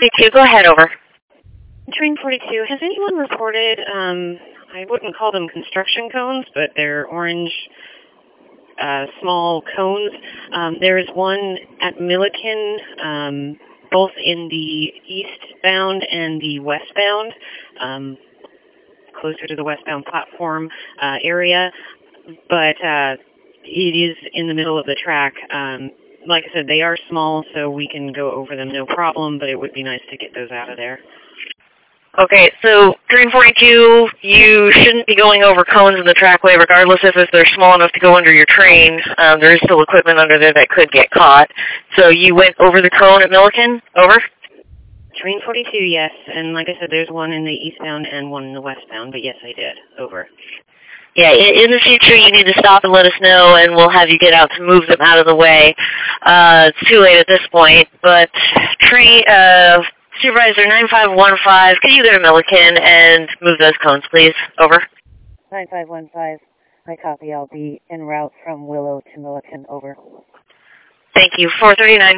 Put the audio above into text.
42, go ahead, over. Train 42, has anyone reported, I wouldn't call them construction cones, but they're orange, small cones. There is one at Milliken, both in the eastbound and the westbound, closer to the westbound platform area, but it is in the middle of the track. Like I said, they are small, so we can go over them no problem, but it would be nice to get those out of there. Okay, so Train 42, you shouldn't be going over cones in the trackway, regardless if they're small enough to go under your train. There is still equipment under there that could get caught. So you went over the cone at Milliken? Over? Train 42, yes. And like I said, there's one in the eastbound and one in the westbound, but yes, I did. Over. Yeah, in the future, you need to stop and let us know, and we'll have you get out to move them out of the way. It's too late at this point, but Supervisor 9515, could you go to Milliken and move those cones, please? Over. 9515, I copy. I'll be en route from Willow to Milliken. Over. Thank you. 439.